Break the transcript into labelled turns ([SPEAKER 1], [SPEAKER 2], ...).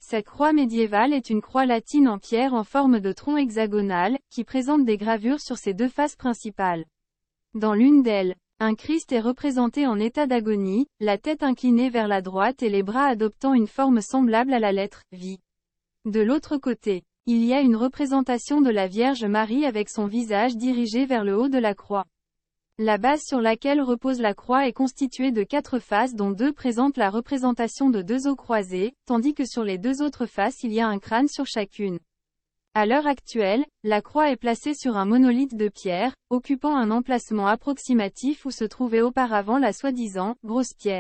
[SPEAKER 1] Cette croix médiévale est une croix latine en pierre en forme de tronc hexagonal, qui présente des gravures sur ses deux faces principales. Dans l'une d'elles, un Christ est représenté en état d'agonie, la tête inclinée vers la droite et les bras adoptant une forme semblable à la lettre V. De l'autre côté, il y a une représentation de la Vierge Marie avec son visage dirigé vers le haut de la croix. La base sur laquelle repose la croix est constituée de 4 faces dont 2 présentent la représentation de 2 os croisés, tandis que sur les 2 autres faces il y a un crâne sur chacune. À l'heure actuelle, la croix est placée sur un monolithe de pierre, occupant un emplacement approximatif où se trouvait auparavant la soi-disant « grosse pierre ».